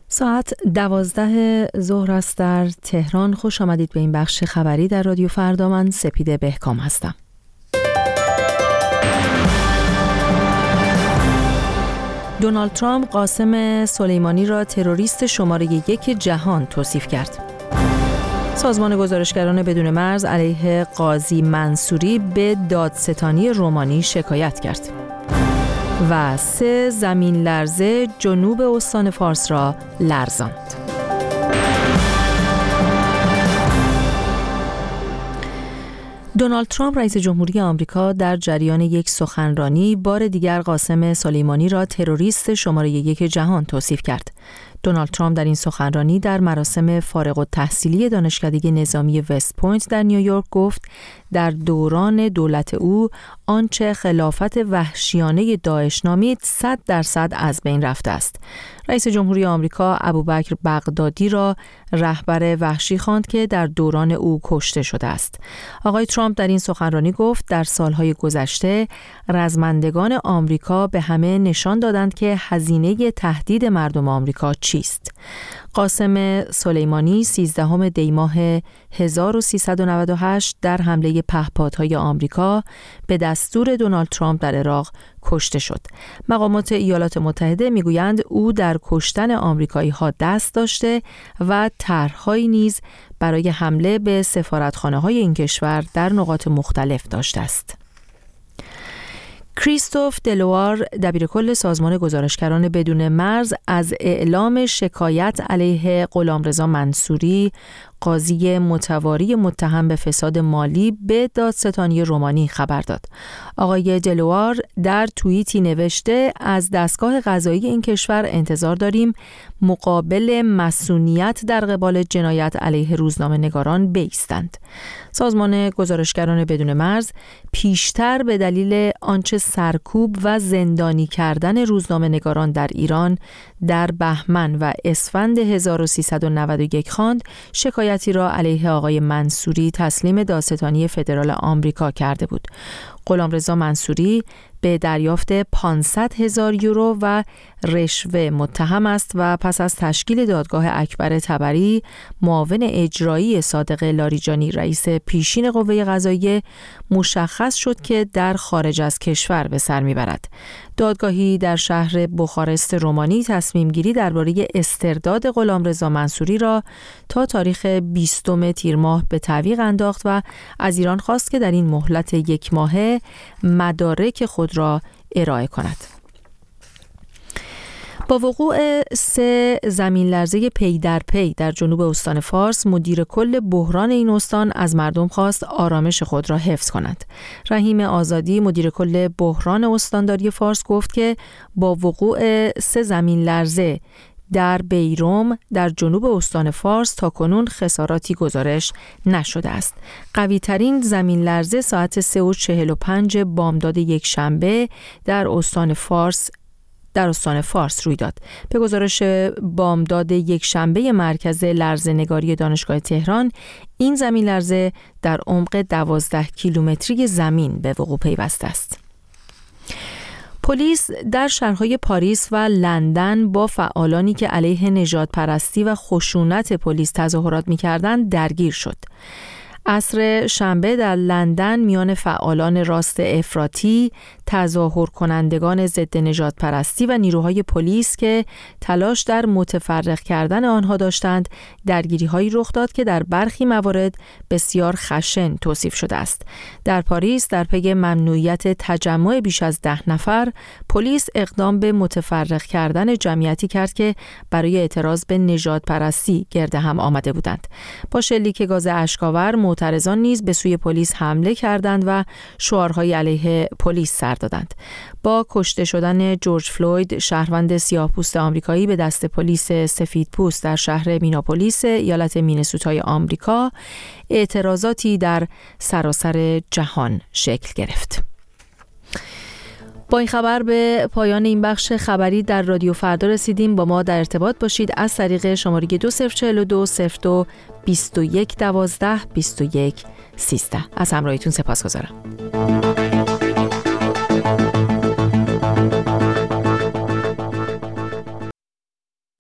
ساعت 12 ظهر است در تهران. خوش آمدید به این بخش خبری در رادیو فردا. من سپیده بهکام هستم. دونالد ترامپ قاسم سلیمانی را تروریست شماره 1 جهان توصیف کرد. سازمان گزارشگران بدون مرز علیه قاضی منصوری به دادستانی رومانی شکایت کرد. و 3 زمین لرزه جنوب استان فارس را لرزاند. دونالد ترامپ رئیس جمهوری آمریکا در جریان یک سخنرانی بار دیگر قاسم سلیمانی را تروریست شماره 1 جهان توصیف کرد. دونالد ترامپ در این سخنرانی در مراسم فارغ التحصیلی دانشکده نظامی وست پوینت در نیویورک گفت در دوران دولت او آنچه خلافت وحشیانه داعش نامید 100% از بین رفته است. رئیس جمهوری آمریکا ابوبکر بغدادی را رهبر وحشی خواند که در دوران او کشته شده است. آقای ترامپ در این سخنرانی گفت در سالهای گذشته رزمندگان آمریکا به همه نشان دادند که هزینه تهدید مردم آمریکا چیست. قاسم سلیمانی 13 دی ماه 1398 در حمله پهپادهای آمریکا به دستور دونالد ترامپ در عراق کشته شد. مقامات ایالات متحده میگویند او در کشتن آمریکایی‌ها دست داشته و طرح‌هایی نیز برای حمله به سفارتخانه‌های این کشور در نقاط مختلف داشته است. کریستوف دلوار دبیرکل سازمان گزارشگران بدون مرز از اعلام شکایت علیه غلامرضا منصوری قاضی متواری متهم به فساد مالی به دادستانی رومانی خبر داد. آقای دلوار در توییتی نوشته از دستگاه قضایی این کشور انتظار داریم مقابل مصونیت در قبال جنایت علیه روزنامه‌نگاران بایستند. سازمان گزارشگران بدون مرز پیشتر به دلیل آنچه سرکوب و زندانی کردن روزنامه‌نگاران در ایران در بهمن و اسفند 1391 خواند، شکایتی را علیه آقای منصوری تسلیم دادستانی فدرال آمریکا کرده بود. غلامرضا منصوری به دریافت 500,000 یورو و رشوه متهم است و پس از تشکیل دادگاه اکبر طبری معاون اجرایی صادق لاریجانی رئیس پیشین قوه قضاییه مشخص شد که در خارج از کشور به سر میبرد. دادگاهی در شهر بخارست رومانی تصمیم گیری درباره استرداد غلامرضا منصوری را تا تاریخ 20 تیر ماه به تعویق انداخت و از ایران خواست که در این مهلت 1 ماهه مدارک خود را ارائه کند. با وقوع 3 زمین لرزه پی در پی در جنوب استان فارس، مدیر کل بحران این استان از مردم خواست آرامش خود را حفظ کنند. رحیم آزادی مدیر کل بحران استانداری فارس گفت که با وقوع 3 زمین لرزه در بیروم در جنوب استان فارس تاکنون خساراتی گزارش نشده است. قوی ترین زمین لرزه ساعت 3:45 بامداد یکشنبه در استان فارس روی داد. به گزارش بامداد یکشنبه مرکز لرزه‌نگاری دانشگاه تهران، این زمین لرزه در عمق 12 کیلومتری زمین به وقوع پیوسته است. پلیس در شهرهای پاریس و لندن با فعالانی که علیه نژادپرستی و خشونت پلیس تظاهرات می‌کردند درگیر شد. عصر شنبه در لندن میان فعالان راست افراطی، تظاهر کنندگان ضد نژادپرستی و نیروهای پلیس که تلاش در متفرق کردن آنها داشتند، درگیری‌هایی رخ داد که در برخی موارد بسیار خشن توصیف شده است. در پاریس در پی ممنوعیت تجمع بیش از 10 نفر، پلیس اقدام به متفرق کردن جمعیتی کرد که برای اعتراض به نژادپرستی گرد هم آمده بودند. با شلیک گاز اشک‌آور معترضان نیز به سوی پلیس حمله کردند و شعارهای علیه پلیس سر دادند. با کشته شدن جورج فلوید، شهروند سیاه‌پوست آمریکایی به دست پلیس سفیدپوست در شهر میناپولیس ایالت مینسوتای آمریکا، اعتراضاتی در سراسر جهان شکل گرفت. با این خبر به پایان این بخش خبری در رادیو فردا رسیدیم. با ما در ارتباط باشید از طریق شماره 2042 02 21 12 21 13. از همراهیتون سپاسگزارم.